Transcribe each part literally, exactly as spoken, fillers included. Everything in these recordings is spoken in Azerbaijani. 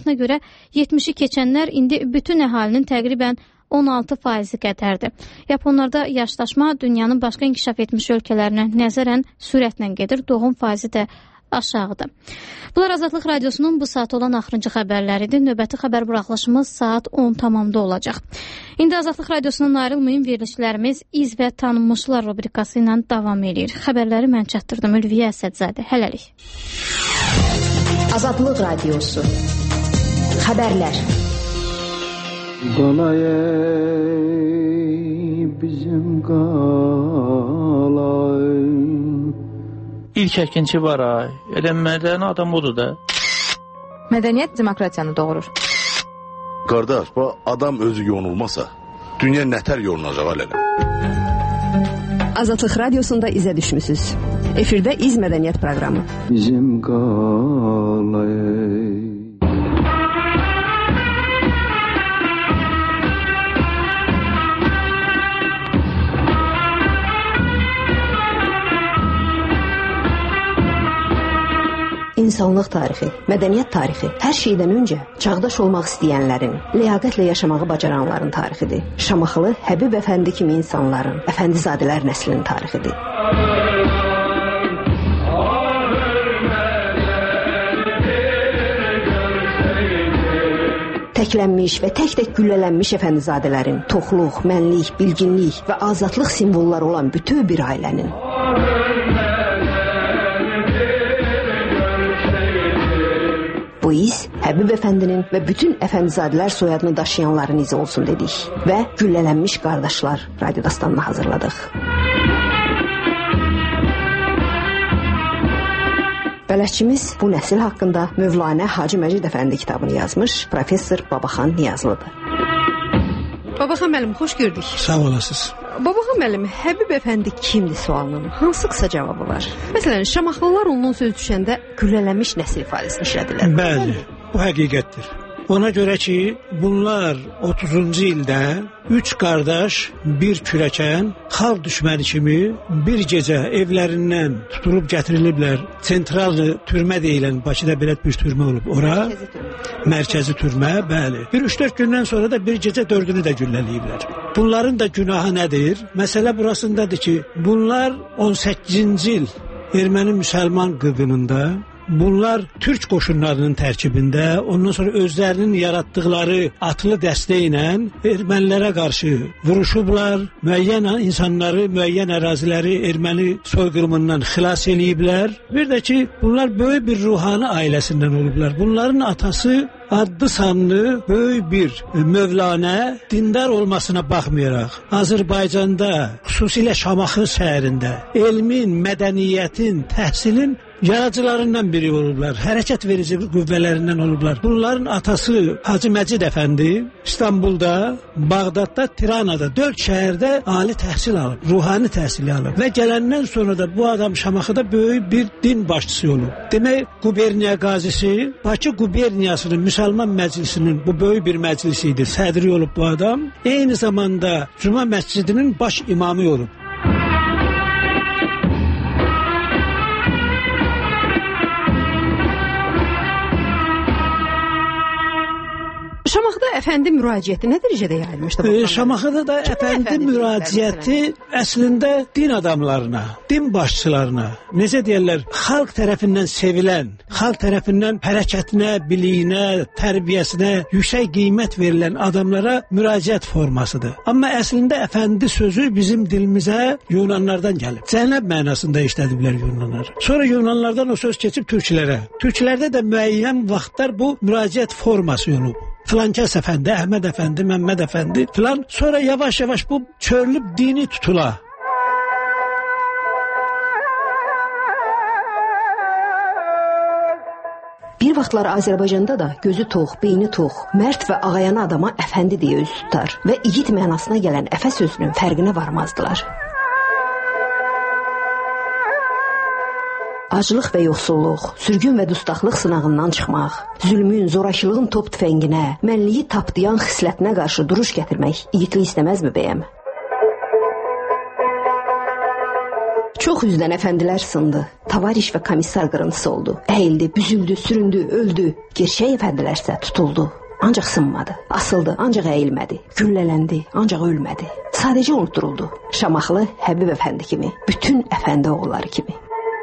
iddiasına görə yetmişi keçənlər indi bütün əhalinin təqribən on altı faizi qədərdir. Yaponlarda yaşlaşma dünyanın başqa inkişaf etmiş ölkələrinə nəzərən sürətlə gedir, doğum faizi də aşağıdır. Bunlar Azadlıq Radiosunun bu saat olan axırıncı xəbərləridir. Növbəti xəbər buraxılışımız saat on tamamda olacaq. İndi Azadlıq Radiosundan ayrılmayın, verilişlərimiz İz və Tanınmışlar rubrikası ilə davam edir. Xəbərləri mən çatdırdım, Ülviyə Əsədzadə. Hələlik. Azadlıq Radiosu Xəbərlər. Qalay bizim qalay. İlk əkinçi var ay. Edənmədən adam odur da. Mədəniyyət demokratiyanı doğurur. Qardaş, bu adam özü yonulmasa, dünya nətər yolunacaq alələ? Azadlıq Radiosunda izə düşmüsünüz. Efirdə İz Mədəniyyət proqramı. Bizim qalay. İnsanlıq tarixi, mədəniyyət tarixi, hər şeydən öncə çağdaş olmaq istəyənlərin, ləyaqətlə yaşamağı bacaranların tarixidir. Şamaxılı Həbib Əfəndi kimi insanların, əfəndizadələr nəslinin tarixidir. Təklənmiş və tək-tək güllələnmiş əfəndizadələrin toxluq, mənlik, bilginlik və azadlıq simvolları olan bütün bir ailənin. Bu iz Həbib Əfəndinin və bütün əfəndizadələr soyadını daşıyanların izi olsun dedik və güllələnmiş qardaşlar radyo dastanını hazırladıq. Bələdçimiz bu nəsil haqqında Mövlanə Hacı Məcid Əfəndi kitabını yazmış professor Babaxan Niyazlıdır. Babaxan müəllim, xoş gördük. Sağ olasınız. Babaxan müəllim, Həbib Əfəndi kimdir sualının hansı qısa cavabı var? Məsələn, Şamaxılılar ondan söz düşəndə güllələnmiş nəsil ifadəsini işlədirlər. Bəli, bu həqiqətdir. Ona görə ki, bunlar otuzuncu ildə üç qardaş, bir kürəkən, xalq düşməni kimi bir gecə evlərindən tutulub gətiriliblər. Sentral türmə deyilən, Bakıda belə bir türmə olub. Ora mərkəzi türmə, bəli. Bir üç dörd gündən sonra da bir gecə dördünü də güllələyiblər. Bunların da günahı nədir? Məsələ burasındadır ki, bunlar on səkkizinci il erməni müsəlman qırğınında, bunlar türk qoşunlarının tərkibində, ondan sonra özlərinin yaratdıqları atlı dəstə ilə ermənilərə qarşı vuruşublar, müəyyən insanları, müəyyən əraziləri erməni soyqırımından xilas eləyiblər. Bir də ki, bunlar böyük bir ruhani ailəsindən olublar. Bunların atası adlı sanlı böyük bir Mövlanə, dindar olmasına baxmayaraq, Azərbaycanda, xüsusilə Şamaxı şəhərində elmin, mədəniyyətin, təhsilin yaradıcılarından biri olublar, hərəkət verici qüvvələrindən olublar. Bunların atası Hacı Məcid Əfəndi İstanbulda, Bağdadda, Tiranada, dörd şəhərdə ali təhsil alıb, ruhani təhsili alıb və gələndən sonra da bu adam Şamaxıda böyük bir din başçısı olub. Demək, quberniya qazisi, Bakı quberniyasının, Müsəlman Məclisinin bu böyük bir məclisi idi, sədri olub bu adam. Eyni zamanda Cuma məscidinin baş imamı olub. Şamaxıda əfəndi müraciəti nə dərəcədə yayılmışdı? E, Şamaxıda da əfəndi müraciəti əslində din adamlarına, din başçılarına, necə deyirlər, xalq tərəfindən sevilən, xalq tərəfindən hərəkətinə, biliyinə, tərbiyəsinə yüksək qiymət verilən adamlara müraciət formasıdır. Amma əslində əfəndi sözü bizim dilimizə Yunanlardan gəlib. Cənab mənasında işlədiblər Yunanlar. Sonra Yunanlardan o söz keçib türklərə. Türklərdə də müəyyən vaxtlar bu müraciət forması olub. Filankəs əfəndi, Əhməd əfəndi, Məmməd əfəndi filan. Sonra yavaş-yavaş bu çörülüb dini tutula. Bir vaxtlar Azərbaycanda da gözü tox, beyni tox, mərd və ağayana adama əfəndi deyə üz tutar və igid mənasına gələn əfə sözünün fərqinə varmazdılar. Aclıq və yoxsulluq, sürgün və dustaqlıq sınağından çıxmaq, zülmün, zorakılığın top tüfənginə, mənliyi tapdayan xislətinə qarşı duruş gətirmək igidlik istəməzmi bəyəm? Çox üzdən əfəndilər sındı. Tavariş və komissar qırıntısı oldu. Əyildi, büzüldü, süründü, öldü. Gerçək əfəndilərsə tutuldu. Ancaq sınmadı. Asıldı, ancaq əyilmədi. Güllələndi, ancaq ölmədi. Sadəcə unutturuldu. Şamaxılı Həbib əfəndi kimi, bütün əfəndi oğulları kimi.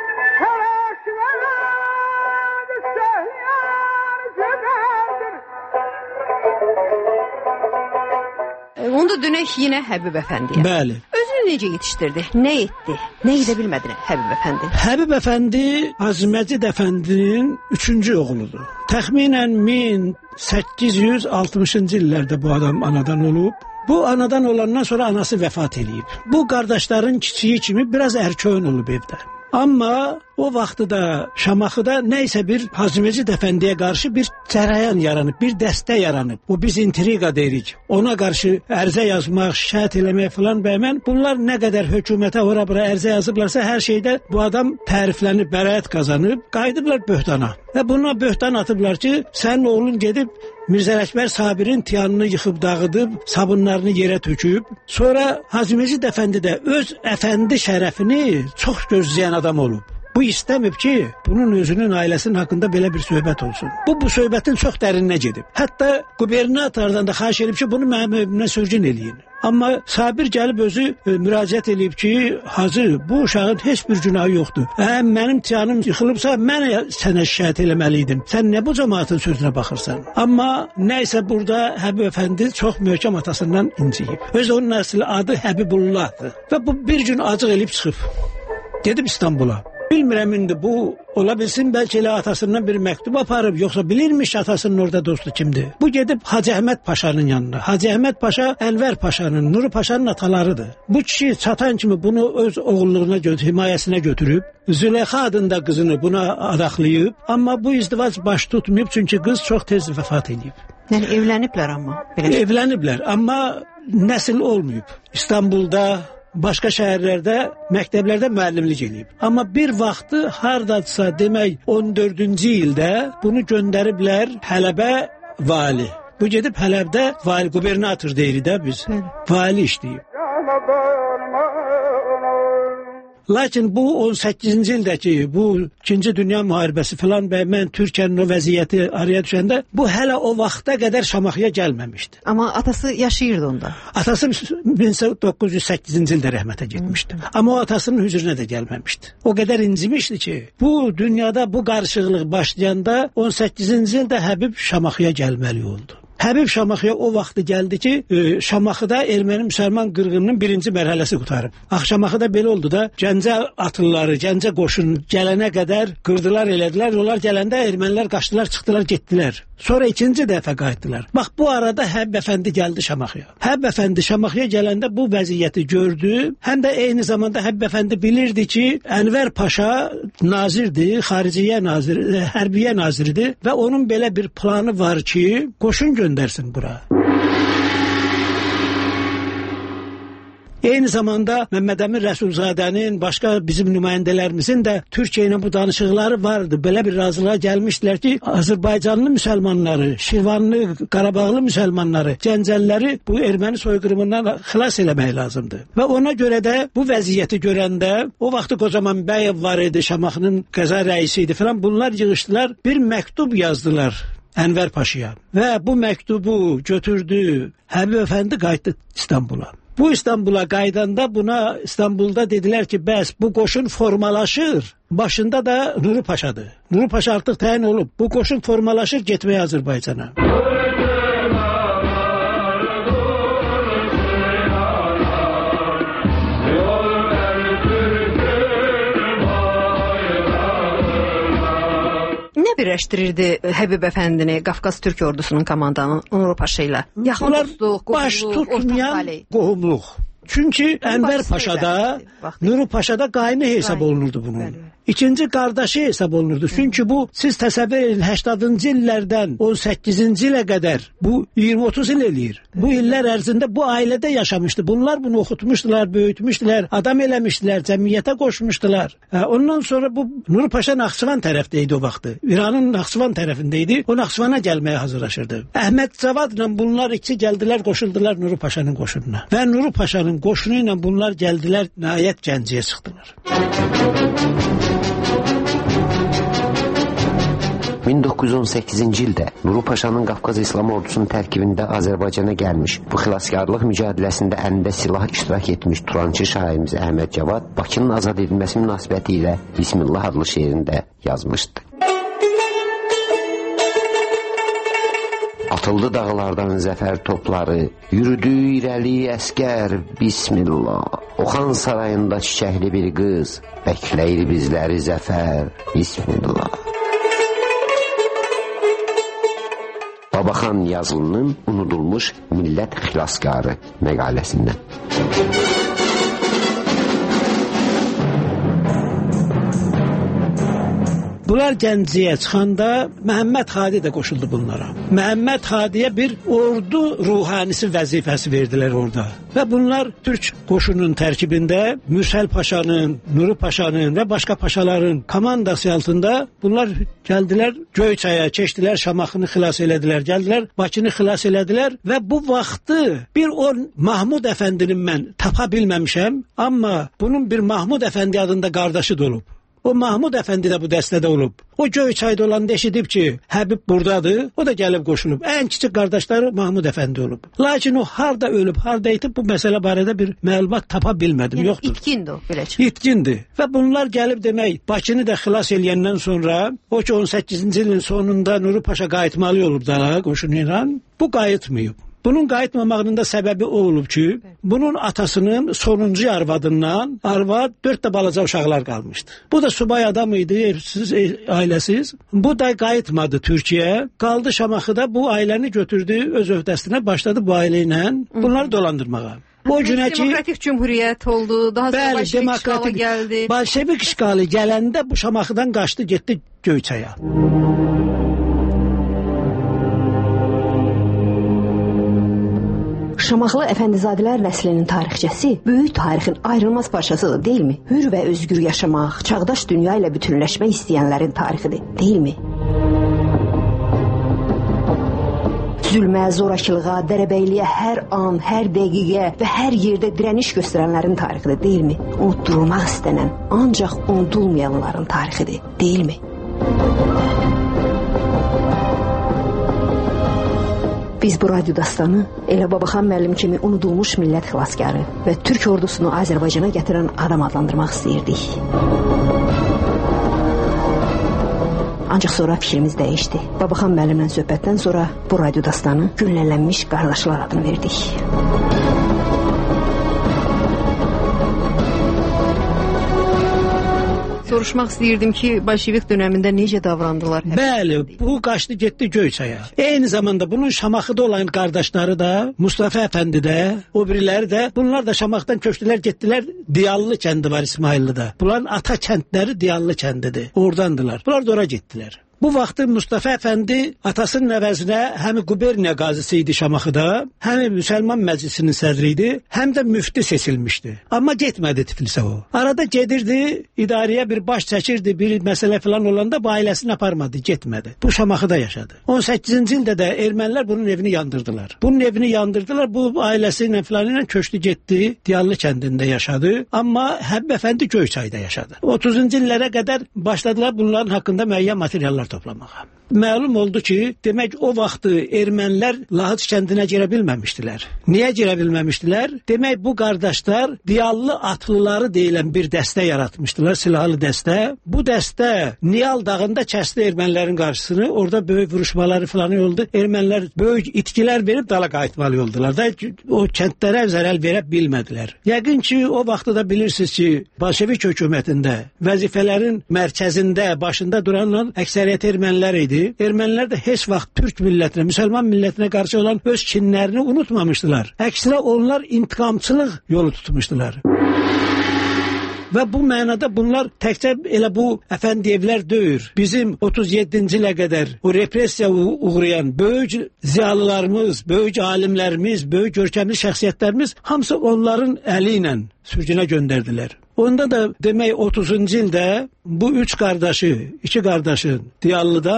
Onda dönək yenə Həbib əfəndiyə. Bəli. Özünü necə yetişdirdi? Nə etdi? Nə edə bilmədi Həbib əfəndi? Həbib əfəndi Hacı Məcid əfəndinin üçüncü oğludur. Təxminən min səkkiz yüz altmışıncı illərdə bu adam anadan olub. Bu anadan olandan sonra anası vəfat edib. Bu qardaşların kiçiyi kimi biraz ərköyün olub evdə. Amma o vaxtda Şamaxıda nəysə bir Hacı Məcid əfəndiyə qarşı bir cərəyan yaranıb, bir dəstə yaranıb. Bu biz intriqa deyirik. Ona qarşı ərizə yazmaq, şikayət eləmək filan bəyəm. Bunlar nə qədər hökumətə ora-bura ərizə yazıblarsa hər şeydə bu adam təriflənib, bəraət qazanıb, qayıdıblar böhtana. Və buna böhtan atıblar ki, sənin oğlun gedib Mirzə Əkbər Sabirin tiyanını yıxıb dağıdıb, sabunlarını yerə töküb. Sonra Hacı Məcid əfəndi də öz əfəndi şərəfini çox gözləyən adam olub. Bu istəmib ki, bunun özünün ailəsinin haqqında belə bir söhbət olsun. Bu, bu söhbətin çox dərinə gedib. Hətta qubernatordan da xahiş edib ki, bunu mənim evimə sürgün eləyin. Amma Sabir gəlib özü e, müraciət edib ki, Hacı, bu uşağın heç bir günahı yoxdur. Həm mənim tiyanım yıxılıbsa, mən sənə şikayət eləməliydim. Sən nə bu cəmaatın sözünə baxırsan? Amma nəysə burada Həbib əfəndi çox möhkəm atasından inciyib. Öz onun əsli adı Həbibullahdır. Və bu bir gün acıq elib çıxıb. Gedib İstanbula. Bilmirəm indi bu ola bilsin, bəlkə elə atasından bir məktub aparıb, yoxsa bilirmiş atasının orada dostu kimdir. Bu gedib Hacı Əhməd Paşanın yanına. Hacı Əhməd Paşa Ənvər Paşanın, Nuru Paşanın atalarıdır. Bu kişi çatan kimi bunu öz oğulluğuna, himayəsinə götürüb, Züleyxa adında qızını buna adaqlayıb, amma bu izdivac baş tutmayıb, çünki qız çox tez vəfat edib. Yəni evləniblər amma. Belə. Evləniblər, amma nəsil olmayıb. İstanbulda, başqa şəhərlərdə, məktəblərdə müəllimlik eləyib. Amma bir vaxtı hardadsa demək on dördüncü ildə bunu göndəriblər Hələbə vali. Bu gedib Hələbdə vali, qubernator deyirik də biz. Vali işləyib. Lakin bu on səkkizinci ildəki bu ikinci Dünya müharibəsi filan və mən Türkiyənin o vəziyyəti araya düşəndə bu hələ o vaxta qədər Şamaxıya gəlməmişdi. Amma atası yaşayırdı onda. Atası min doqquz yüz səkkizinci ildə rəhmətə getmişdi. Amma o atasının hüzuruna da gəlməmişdi. O qədər incimişdi ki, bu dünyada bu qarışıqlıq başlayanda on səkkizinci ildə Həbib Şamaxıya gəlməli oldu. Həbib Şamaxıya o vaxtı gəldi ki, Şamaxıda erməni-müsəlman qırğınının birinci mərhələsi qutarıb. Şamaxıda belə oldu da, Gəncə atlıları, Gəncə qoşun gələnə qədər qırdılar, elədilər. Onlar gələndə ermənilər qaçdılar, çıxdılar, getdilər. Sonra ikinci dəfə qayıtdılar. Bax, bu arada Həbib əfəndi gəldi Şamaxıya. Həbib əfəndi Şamaxıya gələndə bu vəziyyəti gördü. Həm də eyni zamanda Həbib əfəndi bilirdi ki, Ənvər Paşa nazirdir, xariciyyə naziri, hərbiyə naziridir və onun belə bir planı var ki, qoşun göndərsin bura. Eyni zamanda Məmməd Əmin Rəsulzadənin, başqa bizim nümayəndələrimizin də Türkiyə ilə bu danışıqları vardı. Belə bir razılığa gəlmişdilər ki, Azərbaycanlı müsəlmanları, Şirvanlı, Qarabağlı müsəlmanları, Gəncəliləri bu erməni soyqırımından xilas eləmək lazımdır. Və ona görə də bu vəziyyəti görəndə, o vaxtı Qocaman Bəyev var idi, Şamaxının qəza rəisi idi falan, bunlar yığışdılar, bir məktub yazdılar Ənvər Paşaya. Və bu məktubu götürdü, Həbib əfəndi qayıtdı İstanbula. Bu İstanbula qaydanda buna İstanbulda dedilər ki, bəs bu qoşun formalaşır. Başında da Nuru Paşadır. Nuru Paşa artıq təyin olub. Bu qoşun formalaşır, getməyə Azərbaycana. Nə birləşdirirdi Həbib əfəndini Qafqaz Türk ordusunun komandanı Nuru Paşa ilə? Yaxın dostluq, baş tutmayan qohumluq. Çünki Ənvər Paşada, Nuru Paşada qaynı hesab olunurdu bunun. İkinci qardaşı hesab olunurdu. Çünki bu, siz təsəvvür edin, səksəninci illərdən on səkkizinci ilə qədər, bu iyirmi otuz il eləyir. Bu illər ərzində bu ailədə yaşamışdı. Bunlar bunu oxutmuşdular, böyütmüşdülər, adam eləmişdilər, cəmiyyətə qoşmuşdular. Ondan sonra bu Nuru Paşa Naxçıvan tərəfdə idi o vaxtı. İranın Naxçıvan tərəfində idi. O Naxçıvana gəlməyə hazırlaşırdı. Əhməd Cavadla bunlar ikisi gəldilər, qoşuldular Nuru Paşanın qoşununa. Və Nuru Paşanın Paşanın qoşunu ilə bunlar gəldilər, nəhayət Gəncəyə çıxdılar. min doqquz yüz on səkkizinci ildə Nuru Paşanın Qafqaz İslam ordusunun tərkibində Azərbaycana gəlmiş, bu xilaskarlıq mücadiləsində əlində silah iştirak etmiş Turançı şairimiz Əhməd Cavad Bakının azad edilməsi münasibəti ilə Bismillah adlı şeirində yazmışdı. Atıldı dağlardan zəfər topları, yürüdü irəli əskər, Bismillah. Oxan sarayında çiçəkli bir qız, bəkləyir bizləri zəfər, Bismillah. Babaxan yazılının unudulmuş millət xilaskarı məqaləsindən. Bunlar Gəncəyə çıxanda Məhəmməd Hadi də qoşuldu bunlara. Məhəmməd Hadiyə bir ordu ruhanisi vəzifəsi verdilər orada. Və bunlar Türk qoşunun tərkibində Mürsəl Paşanın, Nuru Paşanın və başqa paşaların komandası altında bunlar gəldilər Göyçaya, keçdilər, Şamaxını xilas elədilər, gəldilər, Bakını xilas elədilər və bu vaxtı bir o Mahmud Əfəndinin mən tapa bilməmişəm, amma bunun bir Mahmud Əfəndi adında qardaşı da olub. O Mahmud Əfəndi də bu dəstədə olub. O Göyçayda olanda eşidib ki, Həbib buradadır, o da gəlib qoşulub. Ən kiçik qardaşları Mahmud Əfəndi olub. Lakin o harda ölüb, harda itib bu məsələ barədə bir məlumat tapa bilmədim, yəni, yoxdur. İtkindir o, belə çıxır. İtkindir. Və bunlar gəlib demək, Bakını da xilas eləyəndən sonra, o ki on səkkizinci ilin sonunda Nuru Paşa qayıtmalı olub da qoşunu ilə, bu qayıtmayıb. Bunun qayıtmamağının da səbəbi o olub ki, bunun atasının sonuncu arvadından arvad dörd də balaca uşaqlar qalmışdı. Bu da subay adam idi, evsiz, ailəsiz. Bu da qayıtmadı Türkiyəyə. Qaldı Şamaxıda, bu ailəni götürdü, öz öhdəsinə başladı bu ailə ilə bunları dolandırmağa. O günə ki, demokratik cümhuriyyət oldu, daha sonra Bolşevik işğalı gəldi. Bolşevik işğalı gələndə bu Şamaxıdan qaçdı, getdi Göyçaya. Şamaxılı Əfəndizadələr nəslinin tarixçəsi böyük tarixin ayrılmaz parçasıdır, deyilmi? Hür və özgür yaşamaq, çağdaş dünya ilə bütünləşmək istəyənlərin tarixidir, deyilmi? Zülmə, zorakılığa, dərəbəyliyə hər an, hər dəqiqə və hər yerdə dirəniş göstərənlərin tarixidir, deyilmi? Unutdurulmaq istənən, ancaq unudulmayanların tarixidir, deyilmi? Biz bu radyo dastanı elə Babaxan müəllim kimi unudulmuş millət xilaskarı və Türk ordusunu Azərbaycana gətirən adam adlandırmaq istəyirdik. Ancaq sonra fikrimiz dəyişdi. Babaxan müəllimlə söhbətdən sonra bu radyo dastanı güllələnmiş qardaşlar adını verdik. Soruşmaq istəyirdim ki, Bolşevik dönəmində necə davrandılar? Bəli, bu qaçdı getdi Göyçaya. Eyni zamanda bunun Şamaxıda olan qardaşları da, Mustafa Əfəndi də, o biriləri də, bunlar da Şamaxıdan köçdülər, getdilər Diyallı kəndi var İsmayıllıda. Bunların ata kəndləri Diyallı kəndidir. Oradandılar. Bunlar da ora getdilər. Bu vaxtı Mustafa Əfəndi atasının əvəzinə həm quberniya qazisi idi Şamaxıda, həm Müsəlman Məclisinin sədri idi, həm də müfti seçilmişdi. Amma getmədi Tiflisə o. Arada gedirdi, idarəyə bir baş çəkirdi, bir məsələ falan olanda bu ailəsini aparmadı, getmədi. Bu Şamaxıda yaşadı. on səkkizinci ildə də ermənilər bunun evini yandırdılar. Bunun evini yandırdılar, bu ailəsi ilə falan ilə köçdü getdi, Diyallı kəndində yaşadı, amma Həbib Əfəndi Göyçayda yaşadı. otuzuncu illərə qədər başladılar bunların haqqında müəyyən materiallar toplamağa. Məlum oldu ki, demək o vaxtı ermənilər Lahıc kəndinə girə bilməmişdilər. Niyə girə bilməmişdilər? Demək bu qardaşlar Diyallı atlıları deyilən bir dəstə yaratmışdılar, silahlı dəstə. Bu dəstə Niyal dağında kəsdi ermənilərin qarşısını, orada böyük vuruşmaları falan oldu. Ermənilər böyük itkilər verib dala qayıtmalı oldular da o kəndlərə zərər verə bilmədilər. Yəqin ki, o vaxtı da bilirsiniz ki, Bolşevik hökumətində vəzifələrin mərkəzində, başında duranlar əksəriyyət ermənilər idi. Ermənilər də heç vaxt Türk millətinə, müsəlman millətinə qarşı olan öz kinlərini unutmamışdılar. Əksinə onlar intiqamçılıq yolu tutmuşdular. Və bu mənada bunlar təkcə elə bu Əfəndiyevlər deyil. Bizim otuz yeddinci ilə qədər o repressiya uğrayan böyük ziyalılarımız, böyük alimlərimiz, böyük görkəmli şəxsiyyətlərimiz hamısı onların əli ilə sürgünə göndərdilər. Onda da demək otuzuncu ildə bu üç qardaşı, iki qardaşın Diyallıdan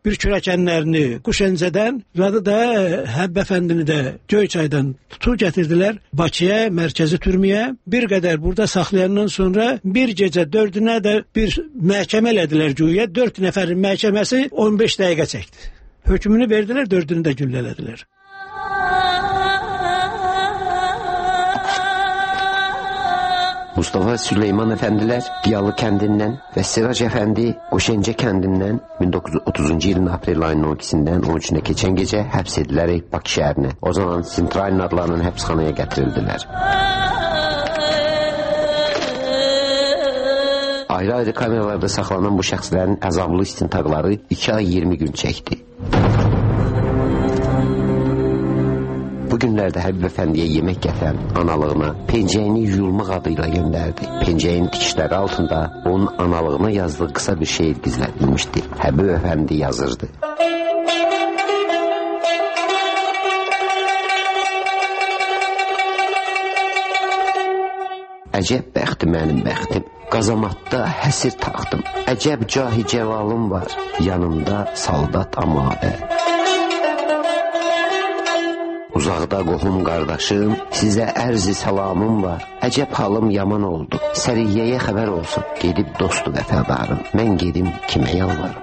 bir kürəkənlərini Quşəncədən və də Həbb əfəndini də Göyçaydan tutub gətirdilər Bakıya, mərkəzi türməyə. Bir qədər burada saxlayandan sonra bir gecə dördünə də bir məhkəmə elədilər güya. Dörd nəfərin məhkəməsi on beş dəqiqə çəkdi. Hökmünü verdilər, dördünü də güllələdilər. Mustafa Süleyman əfəndilər Diyalı kəndindən və Sirac əfəndi Qoşəncə kəndindən min doqquz yüz otuzuncu ilin aprel ayının on ikisindən on üçünə keçən gecə həbs edilərək Bakı şəhərinə, o zaman Sentralin adlanan həbsxanaya gətirildilər. Ayrı-ayrı kameralarda saxlanan bu şəxslərin əzablı istintaqları iki ay iyirmi gün çəkdi. Bu günlərdə Həbib əfəndiyə yemək gətirən analığına pencəyini yuyulmaq adıyla göndərdi. Pencəyin tikişləri altında onun analığına yazdığı qısa bir şeir gizlədilmişdi. Həbib əfəndi yazırdı. Əcəb bəxti mənim bəxtim, qazamatda həsir taxtım. Əcəb cahi cəvalım var, yanımda saldat amadə. Uzaqda qohum qardaşım, sizə ərzi salamım var. Əcəb halım yaman oldu, səriyyəyə xəbər olsun. Gedib dostu vəfadarım, mən gedim kimə yalvarım.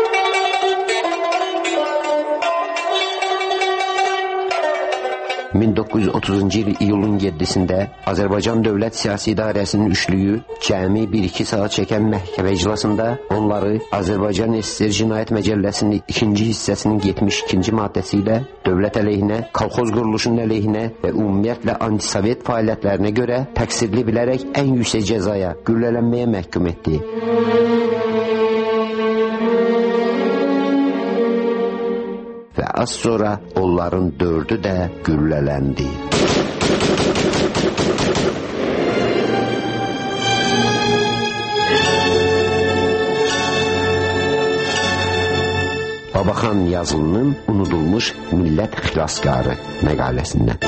min doqquz yüz otuzuncu il iyulun yeddisində Azərbaycan Dövlət Siyasi İdarəsinin üçlüyü cəmi bir iki saat çəkən məhkəmə iclasında onları Azərbaycan S S R Cinayət Məcəlləsinin ikinci hissəsinin yetmiş ikinci maddəsi ilə dövlət əleyhinə, kolxoz quruluşunun əleyhinə və ümumiyyətlə antisovet fəaliyyətlərinə görə təqsirli bilərək ən yüksək cəzaya, güllələnməyə məhkum etdi. Və az sonra onların dördü də güllələndi. Babaxan Yazılının unudulmuş millət xilaskarı məqaləsindən.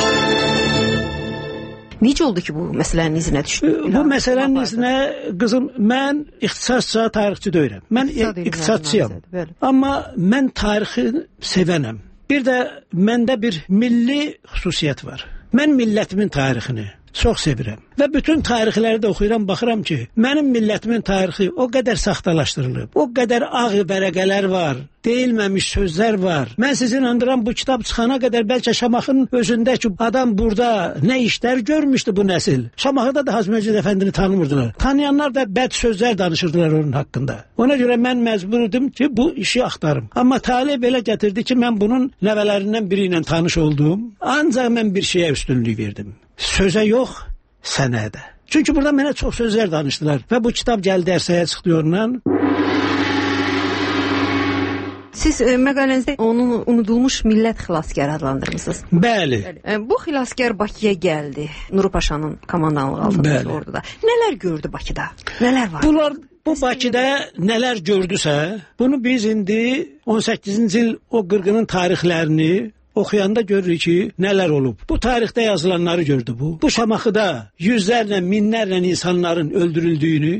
Necə oldu ki, bu məsələnin izinə düşdü? Bu məsələnin izinə, qızım, mən ixtisasca tarixçi deyirəm. Mən iqtisadçıyam. Amma mən tarixi sevənəm. Bir də məndə bir milli xüsusiyyət var. Mən millətimin tarixini çox sevirəm. Və bütün tarixləri də oxuyuram, baxıram ki, mənim millətimin tarixi o qədər saxtalaşdırılıb, o qədər ağ vərəqələr var, deyilməmiş sözlər var. Mən sizi inandıram, bu kitab çıxana qədər bəlkə Şamaxının özündə ki, adam burada nə işlər görmüşdü bu nəsil. Şamaxıda da Hacı Məcid Əfəndini tanımırdılar. Tanıyanlar da bəd sözlər danışırdılar onun haqqında. Ona görə mən məcburdum ki, bu işi axtarım. Amma talih belə gətirdi ki, mən bunun nəvələrindən biri ilə tanış oldum. Ancaq mən bir şeyə üstünlük verdim. Sözə yox, sənədə. Çünki burada mənə çox sözlər danışdılar və bu kitab gəldi ərsəyə çıxdı ondan. Siz e, məqalənizdə onu unudulmuş millət xilaskarı adlandırmışsınız. Bəli. E, bu xilaskar Bakıya gəldi. Nuru Paşanın komandanlığı altında orduda. Nələr gördü Bakıda? Nələr var? Bunlar bu Bakıda nələr gördüsə, bunu biz indi on səkkizinci il o qırğının tarixlərini oxuyanda görürük ki, nələr olub. Bu tarixdə yazılanları gördü bu. Bu Şamaxıda yüzlərlə, minlərlə insanların öldürüldüyünü.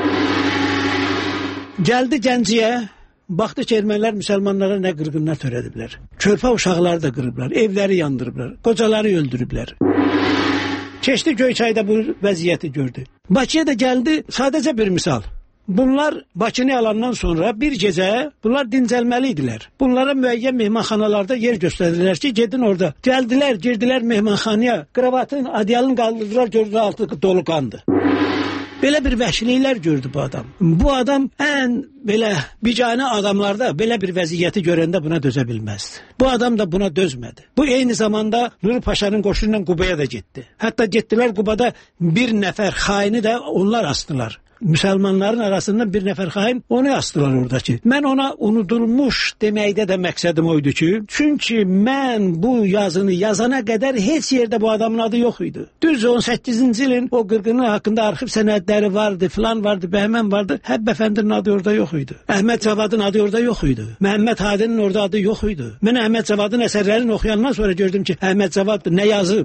Gəldi Gəncəyə, baxdı ki, ermənilər müsəlmanlara nə qırğınlar törədiblər. Körpə uşaqları da qırıblar, evləri yandırıblar, qocaları öldürüblər. Keçdi Göyçayda bu vəziyyəti gördü. Bakıya da gəldi, sadəcə bir misal. Bunlar Bakını alandan sonra bir gecə bunlar dincəlməli idilər. Bunlara müəyyən mehmanxanalarda yer göstərdilər ki, gedin orada. Gəldilər, girdilər mehmanxanaya, kravatın, adyalını qaldırdılar, gördülər altı dolu qandı. Belə bir vəhşiliklər gördü bu adam. Bu adam ən belə bicanə adamlarda belə bir vəziyyəti görəndə buna dözə bilməzdi. Bu adam da buna dözmədi. Bu eyni zamanda Nuru Paşanın qoşunu ilə Qubaya da getdi. Hətta getdilər Qubada bir nəfər xaini də onlar astılar. Müsəlmanların arasından bir nəfər xain onu astılar oradakı. Mən ona unudulmuş deməkdə də məqsədim oydu ki, çünki mən bu yazını yazana qədər heç yerdə bu adamın adı yox idi. Düz on səkkizinci ilin o qırğını haqqında arxiv sənədləri vardı, filan vardı, bəhmən vardı. Həbb əfəndinin adı orada yox idi. Əhməd Cavadın adı orada yox idi. Məhəmməd Hadinin orada adı yox idi. Mən Əhməd Cavadın əsərlərini oxuyandan sonra gördüm ki, Əhməd Cavad nə yazıb?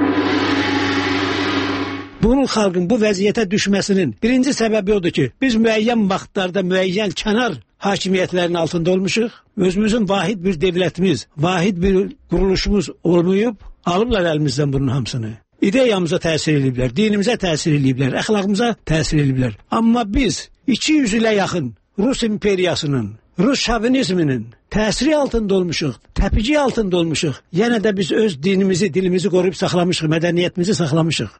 Bunun xalqın bu vəziyyətə düşməsinin birinci səbəbi odur ki, biz müəyyən vaxtlarda müəyyən kənar hakimiyyətlərinin altında olmuşuq. Özümüzün vahid bir devlətimiz, vahid bir quruluşumuz olmayıb, alıblar əlimizdən bunun hamısını. İdeyamıza təsir ediblər, dinimizə təsir ediblər, əxlaqımıza təsir ediblər. Amma biz iki yüz ilə yaxın Rus imperiyasının, Rus şovinizminin təsiri altında olmuşuq, təpici altında olmuşuq. Yenə də biz öz dinimizi, dilimizi qoruyub saxlamışıq, mədəniyyətimizi saxlamışıq.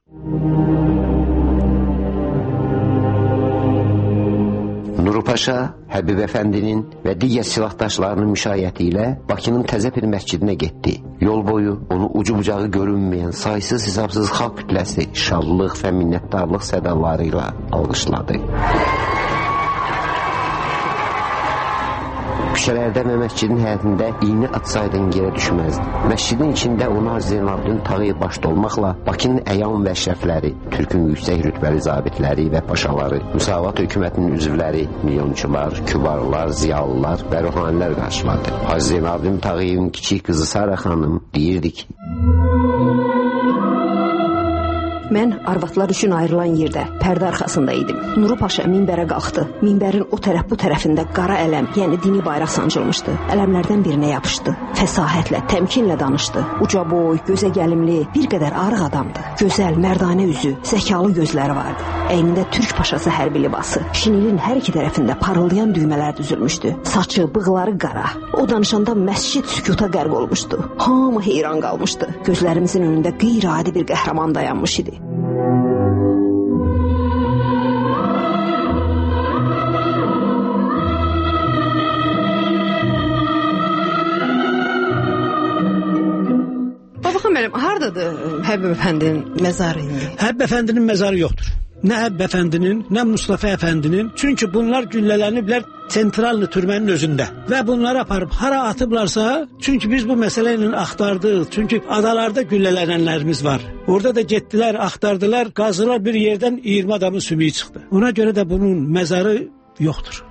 Nuru Paşa, Həbib Əfəndinin və digər silahdaşlarının müşayiəti ilə Bakının Təzəpir məscidinə getdi. Yol boyu onu ucu-bucağı görünməyən saysız hesabsız xalq kütləsi şadlıq və minnətdarlıq sədaları ilə alqışladı. Küçələrdə və məscidin həyətində iğni atsaydın yerə düşməzdi. Məscidin içində onu Zeynalabdin Tağıyev başda olmaqla Bakının əyan və əşrəfləri, Türkün yüksək rütbəli zabitləri və paşaları, Müsavat hökumətinin üzvləri, milyonçular, kübarlar, ziyalılar və ruhanilər qarşıladı. Hacı Zeynalabdin Tağıyevin kiçik qızı Sara xanım deyirdi ki, mən arvadlar üçün ayrılan yerdə, pərdə arxasında idim. Nuru Paşa minbərə qalxdı. Minbərin o tərəf bu tərəfində qara ələm, yəni dini bayraq sancılmışdı. Ələmlərdən birinə yapışdı. Fəsahətlə, təmkinlə danışdı. Uca boy, gözə gəlimli, bir qədər arıq adamdı. Gözəl, mərdanə üzü, zəkalı gözləri vardı. Əynində Türk paşası hərbi libası. Şinilin hər iki tərəfində parıldayan düymələr düzülmüşdü. Saçı, bığları qara. O danışanda məscid sükuta qərq olmuşdu. Hamı heyran qalmışdı. Gözlərimizin önündə qeyri-adi bir qəhrəman dayanmış idi. Babaxan müəllim, hardadır Həbib Əfəndinin məzarı indi? Həbib Əfəndinin məzarı yoxdur. Nə Həbib Əfəndinin, nə Mustafa Əfəndinin. Çünki bunlar güllələniblər sentralni türmənin özündə. Və bunları aparıb hara atıblarsa, çünki biz bu məsələ ilə axtardıq. Çünki adalarda güllələnənlərimiz var. Orada da getdilər, axtardılar, qazdılar, bir yerdən iyirmi adamın sümüyü çıxdı. Ona görə də bunun məzarı yoxdur.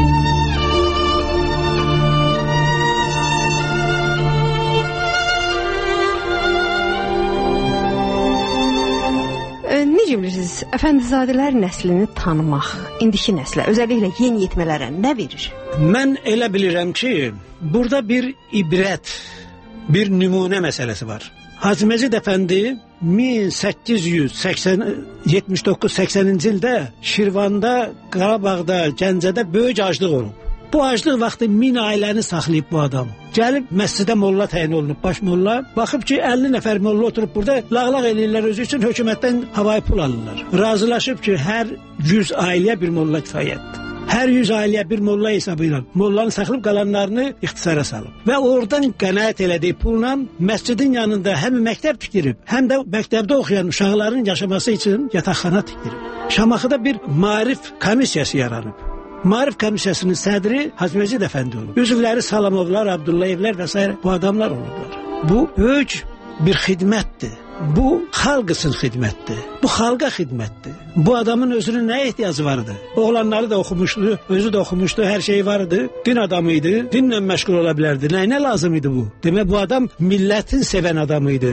Necə bilirsiniz, Əfəndizadələr nəslini tanımaq, indiki nəslə, özəlliklə yeniyetmələrə nə verir? Mən elə bilirəm ki, burada bir ibrət, bir nümunə məsələsi var. Hacı Məcid Əfəndi min səkkiz yüz yetmiş doqquz səksəninci ildə Şirvanda, Qarabağda, Gəncədə böyük aclıq olub. Bu aclıq vaxtı min ailəni saxlayıb bu adam. Gəlib məscidə molla təyin olunub, baş molla. Baxıb ki, əlli nəfər molla oturub burada lağlaq eləyirlər özü üçün, hökumətdən havayı pul alırlar. Razılaşıb ki, hər yüz ailəyə bir molla kifayətdir. Hər yüz ailəyə bir molla hesabı ilə mollanı saxlayıb qalanlarını ixtisara salıb. Və oradan qənaət elədiyi pulla məscidin yanında həm məktəb tikdirib, həm də məktəbdə oxuyan uşaqların yaşaması üçün yataqxana tikdirib. Şamaxıda bir maarif komissiyası yaranıb. Maarif komissiyasının sədri Hacı Məcid Əfəndi olub. Üzvləri Salamovlar, Abdullayevlər və s. bu adamlar olublar. Bu böyük bir xidmətdir. Bu xalq üçün xidmətdir. Bu xalqa xidmətdir. Bu adamın özünün nə ehtiyacı vardı? Oğlanları da oxumuşdu, özü də oxumuşdu, hər şeyi vardı. Din adamı idi, dinlə məşğul ola bilərdi. Nə, nə lazım idi bu? Demək, bu adam millətin sevən adamı idi.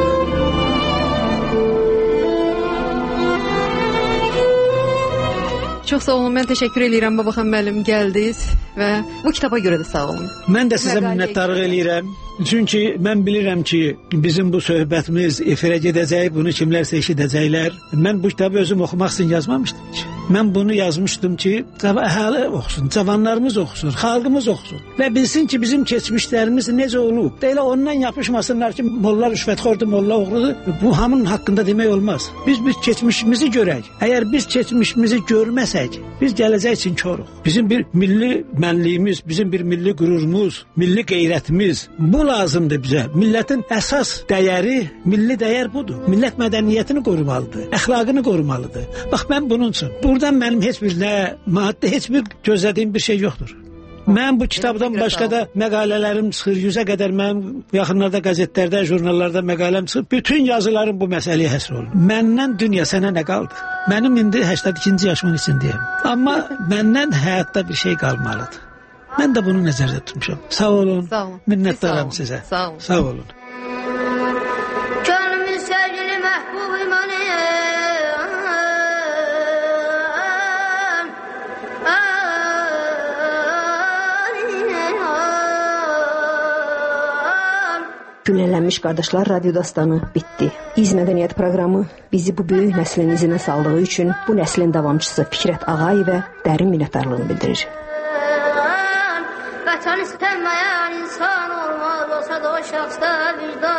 Çox sağ olun, mən təşəkkür edirəm Babaxan müəllim, gəldiniz və bu kitaba görə də sağ olun. Mən də sizə minnətdarlıq eləyirəm. Çünki mən bilirəm ki, bizim bu söhbətimiz efirə gedəcək, bunu kimlərsə eşidəcəklər. Mən bu kitabı özüm oxumaq üçün yazmamışdım ki. Mən bunu yazmışdım ki, əhali oxusun, cavanlarımız oxusun, xalqımız oxusun və bilsin ki, bizim keçmişlərimiz necə olub. Elə ondan yapışmasınlar ki, molla rüşvətxordur, molla oğrudur. Bu hamının haqqında demək olmaz. Biz biz keçmişimizi görək. Əgər biz keçmişimizi görməsək, biz gələcək üçün koruq. Bizim bir milli mənliyimiz, bizim bir milli qürurumuz, milli qeyrətimiz, bu lazımdır bizə. Millətin əsas dəyəri, milli dəyər budur. Millət mədəniyyətini qorumalıdır, əxlaqını qorumalıdır. Bax, mən bunun üçün. Buradan mənim heç bir nə, maddi, heç bir gözlədiyim bir şey yoxdur. Mən bu kitabdan başqa da məqalələrim çıxır, yüzə qədər mənim yaxınlarda qəzetlərdə, jurnallarda məqaləm çıxır. Bütün yazılarım bu məsələyə həsr olunur. Məndən dünya sənə nə qaldı? Mənim indi səksən ikinci yaşımın içindəyəm. Amma məndən həyatda bir şey qalmalıdır. Mən də bunu nəzərdə tutmuşam. Sağ olun, Sağ olun. minnətdaram sizə. Sağ olun. Sağ olun. Canımın sevgili məhbub imanı Güllələnmiş qardaşlar radio dastanı bitdi. İz mədəniyyət proqramı bizi bu böyük nəslin izinə saldığı üçün bu nəslin davamçısı Fikrət Ağayevə dərin minnətdarlığını bildirir. Vətən istənməyən insan olmaz, olsa da o şəxsdə vicdan.